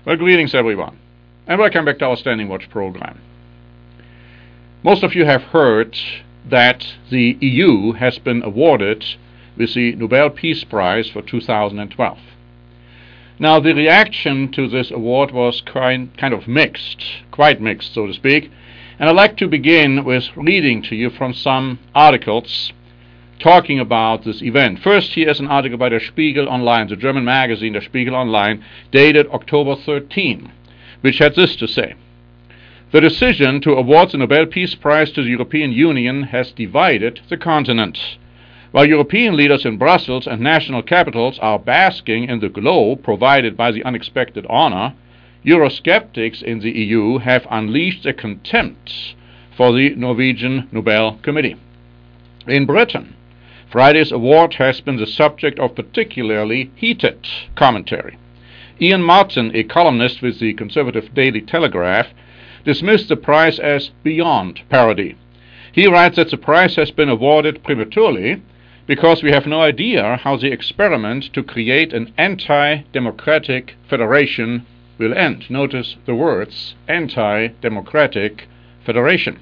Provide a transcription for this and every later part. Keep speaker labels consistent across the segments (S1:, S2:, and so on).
S1: Well, greetings everyone, and welcome back to our Standing Watch program. Most of you have heard that the EU has been awarded with the Nobel Peace Prize for 2012. Now, the reaction to this award was kind of mixed, quite mixed, so to speak, and I'd like to begin with reading to you from some articles talking about this event. First, here is an article by Der Spiegel Online, the German magazine Der Spiegel Online, dated October 13, which had this to say: "The decision to award the Nobel Peace Prize to the European Union has divided the continent. While European leaders in Brussels and national capitals are basking in the glow provided by the unexpected honor, Eurosceptics in the EU have unleashed a contempt for the Norwegian Nobel Committee. In Britain, Friday's award has been the subject of particularly heated commentary. Ian Martin, a columnist with the conservative Daily Telegraph, dismissed the prize as beyond parody. He writes that the prize has been awarded prematurely because we have no idea how the experiment to create an anti-democratic federation will end." Notice the words, anti-democratic federation.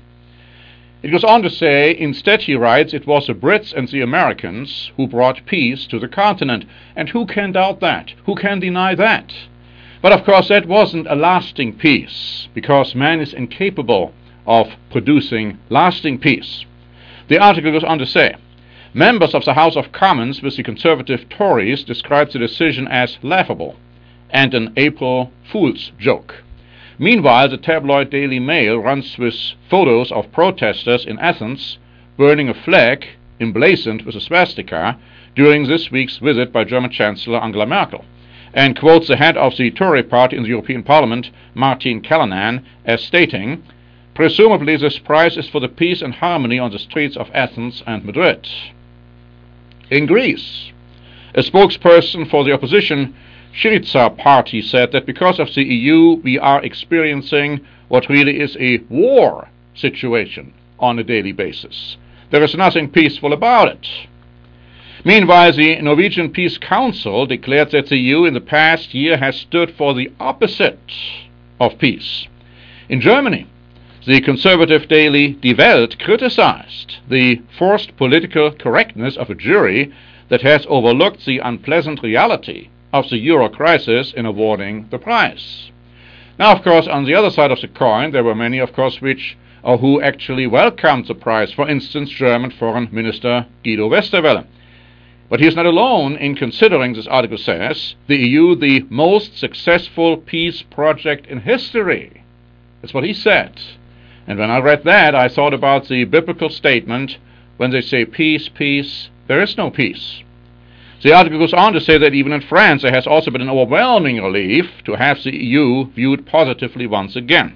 S1: It goes on to say, instead, he writes, it was the Brits and the Americans who brought peace to the continent. And who can doubt that? Who can deny that? But of course that wasn't a lasting peace, because man is incapable of producing lasting peace. The article goes on to say, members of the House of Commons with the Conservative Tories described the decision as laughable and an April Fool's joke. Meanwhile, the tabloid Daily Mail runs with photos of protesters in Athens burning a flag emblazoned with a swastika during this week's visit by German Chancellor Angela Merkel, and quotes the head of the Tory party in the European Parliament, Martin Callanan, as stating, "Presumably this prize is for the peace and harmony on the streets of Athens and Madrid." In Greece, a spokesperson for the opposition Syriza party said that because of the EU we are experiencing what really is a war situation on a daily basis. There is nothing peaceful about it. Meanwhile, the Norwegian Peace Council declared that the EU in the past year has stood for the opposite of peace. In Germany, the conservative daily Die Welt criticized the forced political correctness of a jury that has overlooked the unpleasant reality of the euro crisis in awarding the prize. Now, of course, on the other side of the coin, there were many, of course, who actually welcomed the prize. For instance, German Foreign Minister Guido Westerwelle. But he is not alone in considering, this article says, the EU the most successful peace project in history. That's what he said. And when I read that, I thought about the biblical statement, when they say peace, peace, there is no peace. The article goes on to say that even in France there has also been an overwhelming relief to have the EU viewed positively once again.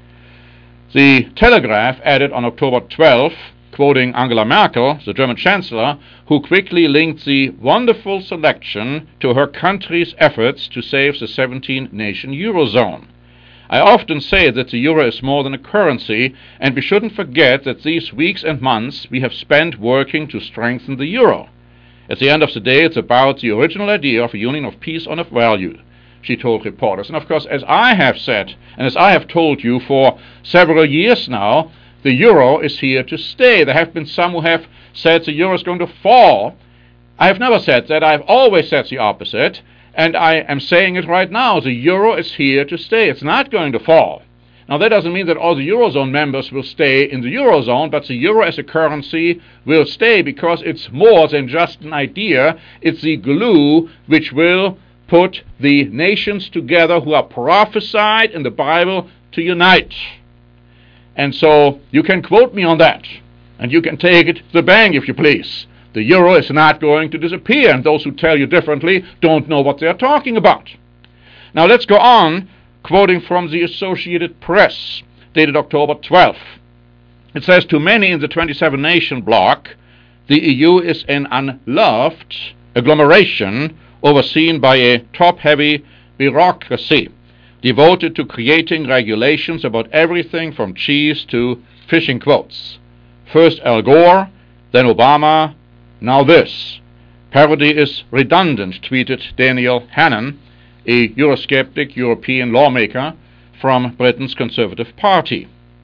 S1: The Telegraph added on October 12, quoting Angela Merkel, the German Chancellor, who quickly linked the wonderful selection to her country's efforts to save the 17-nation Eurozone. "I often say that the euro is more than a currency, and we shouldn't forget that these weeks and months we have spent working to strengthen the euro. At the end of the day, it's about the original idea of a union of peace and of value," she told reporters. And of course, as I have said, and as I have told you for several years now, the euro is here to stay. There have been some who have said the euro is going to fall. I have never said that. I've always said the opposite, and I am saying it right now. The euro is here to stay. It's not going to fall. Now, that doesn't mean that all the Eurozone members will stay in the Eurozone, but the euro as a currency will stay because it's more than just an idea. It's the glue which will put the nations together who are prophesied in the Bible to unite. And so you can quote me on that, and you can take it to the bank if you please. The euro is not going to disappear, and those who tell you differently don't know what they're talking about. Now let's go on, quoting from the Associated Press, dated October 12th. It says, "To many in the 27-nation bloc, the EU is an unloved agglomeration overseen by a top-heavy bureaucracy devoted to creating regulations about everything from cheese to fishing quotes. First Al Gore, then Obama, now this. Parody is redundant," tweeted Daniel Hannan, a Eurosceptic European lawmaker from Britain's Conservative Party.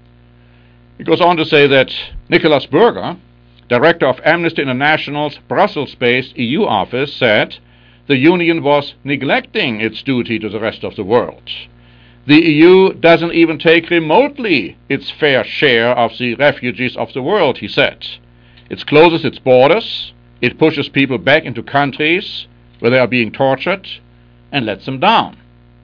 S1: He goes on to say that Nicholas Berger, director of Amnesty International's Brussels-based EU office, said the Union was neglecting its duty to the rest of the world. The EU doesn't even take remotely its fair share of the refugees of the world, he said. It closes its borders, it pushes people back into countries where they are being tortured, and lets them down.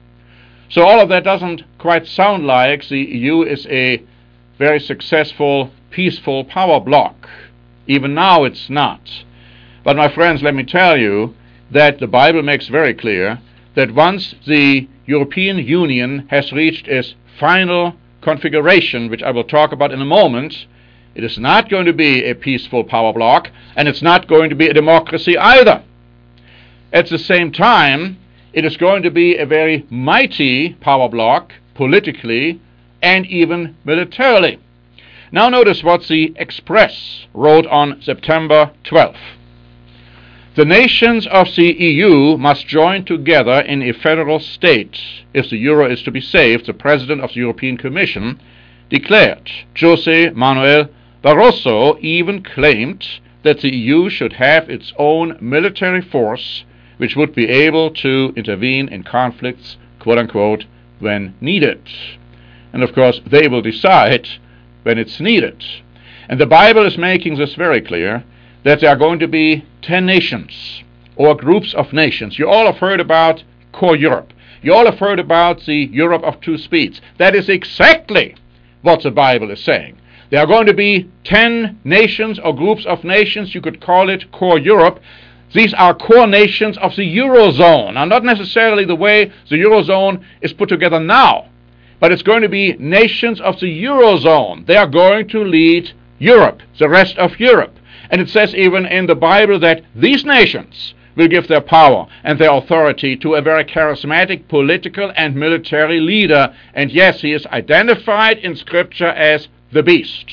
S1: So all of that doesn't quite sound like the EU is a very successful, peaceful power bloc. Even now it's not. But my friends, let me tell you that the Bible makes very clear that once the European Union has reached its final configuration, which I will talk about in a moment, it is not going to be a peaceful power bloc, and it's not going to be a democracy either. At the same time, it is going to be a very mighty power bloc, politically and even militarily. Now notice what the Express wrote on September 12th. The nations of the EU must join together in a federal state if the euro is to be saved, the President of the European Commission declared. José Manuel Barroso even claimed that the EU should have its own military force which would be able to intervene in conflicts, quote-unquote, when needed. And of course, they will decide when it's needed. And the Bible is making this very clear, that there are going to be 10 nations, or groups of nations. You all have heard about core Europe. You all have heard about the Europe of two speeds. That is exactly what the Bible is saying. There are going to be 10 nations or groups of nations. You could call it core Europe. These are core nations of the Eurozone. Now, not necessarily the way the Eurozone is put together now, but it's going to be nations of the Eurozone. They are going to lead Europe, the rest of Europe. And it says even in the Bible that these nations will give their power and their authority to a very charismatic political and military leader. And yes, he is identified in Scripture as the beast.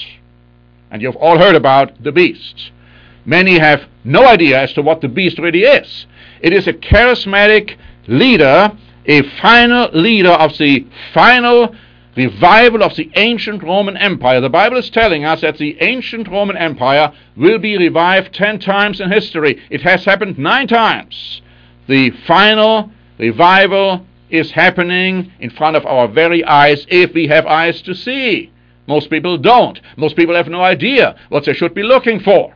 S1: And you've all heard about the beast. Many have no idea as to what the beast really is. It is a charismatic leader, a final leader of the final revival of the ancient Roman Empire. The Bible is telling us that the ancient Roman Empire will be revived 10 times in history. It has happened 9 times. The final revival is happening in front of our very eyes, if we have eyes to see. Most people don't. Most people have no idea what they should be looking for.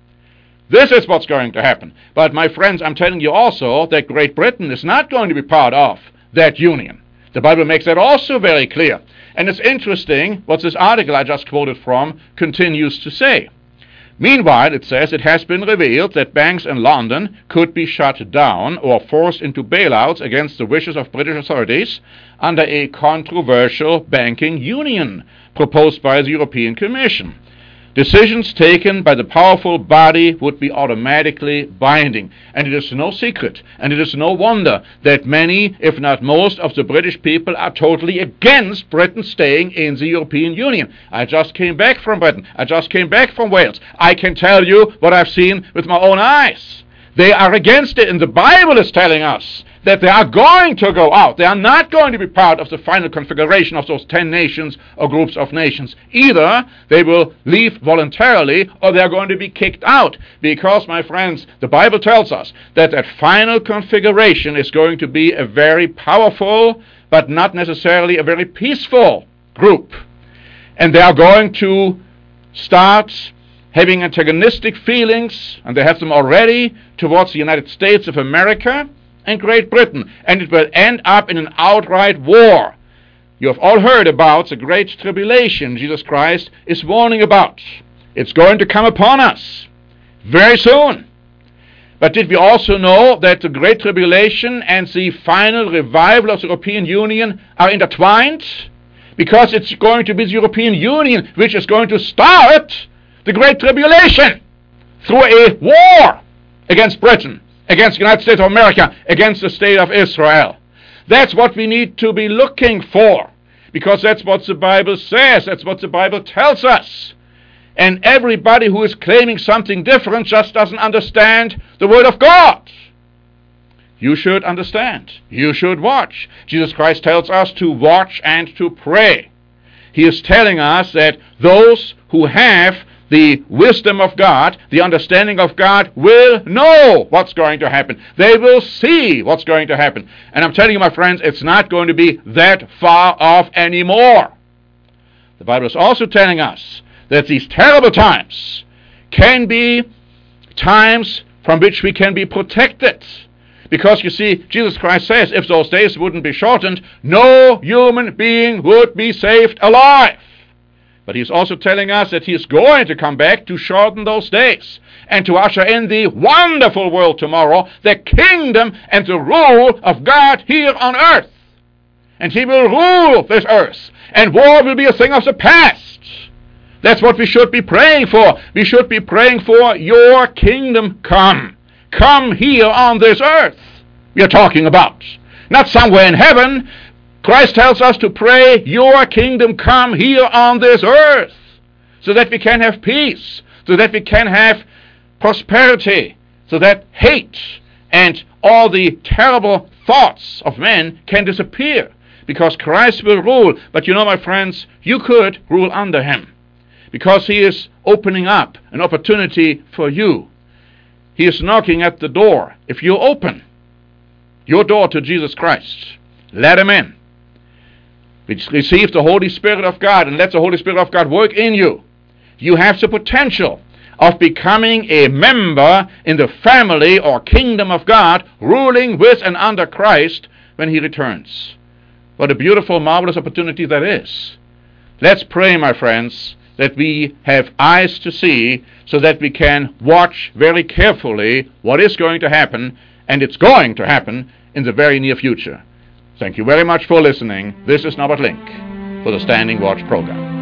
S1: This is what's going to happen. But my friends, I'm telling you also that Great Britain is not going to be part of that union. The Bible makes that also very clear. And it's interesting what this article I just quoted from continues to say. Meanwhile, it says, it has been revealed that banks in London could be shut down or forced into bailouts against the wishes of British authorities under a controversial banking union proposed by the European Commission. Decisions taken by the powerful body would be automatically binding. And it is no secret, and it is no wonder that many, if not most, of the British people are totally against Britain staying in the European Union. I just came back from Britain. I just came back from Wales. I can tell you what I've seen with my own eyes. They are against it, and the Bible is telling us that they are going to go out. They are not going to be part of the final configuration of those 10 nations or groups of nations. Either they will leave voluntarily or they are going to be kicked out. Because, my friends, the Bible tells us that that final configuration is going to be a very powerful, but not necessarily a very peaceful group. And they are going to start having antagonistic feelings, and they have them already, towards the United States of America and Great Britain, and it will end up in an outright war. You have all heard about the great tribulation Jesus Christ is warning about. It's going to come upon us very soon. But did we also know that the great tribulation and the final revival of the European Union are intertwined? Because it's going to be the European Union which is going to start the great tribulation through a war against Britain, against the United States of America, against the state of Israel. That's what we need to be looking for, because that's what the Bible says, that's what the Bible tells us. And everybody who is claiming something different just doesn't understand the Word of God. you should understand. You should watch. Jesus Christ tells us to watch and to pray. He is telling us that those who have the wisdom of God, the understanding of God, will know what's going to happen. They will see what's going to happen. And I'm telling you, my friends, it's not going to be that far off anymore. The Bible is also telling us that these terrible times can be times from which we can be protected. Because, you see, Jesus Christ says if those days wouldn't be shortened, no human being would be saved alive. But he's also telling us that he's going to come back to shorten those days and to usher in the wonderful world tomorrow, the kingdom and the rule of God here on earth. And he will rule this earth, and war will be a thing of the past. That's what we should be praying for. We should be praying for your kingdom come. Come here on this earth we are talking about. Not somewhere in heaven. Christ tells us to pray, your kingdom come here on this earth, so that we can have peace, so that we can have prosperity, so that hate and all the terrible thoughts of men can disappear, because Christ will rule. But you know, my friends, you could rule under him, because he is opening up an opportunity for you. He is knocking at the door. If you open your door to Jesus Christ, let him in. Receive the Holy Spirit of God and let the Holy Spirit of God work in you. You have the potential of becoming a member in the family or kingdom of God, ruling with and under Christ when he returns. What a beautiful, marvelous opportunity that is. Let's pray, my friends, that we have eyes to see, so that we can watch very carefully what is going to happen, and it's going to happen in the very near future. Thank you very much for listening. This is Norbert Link for the Standing Watch program.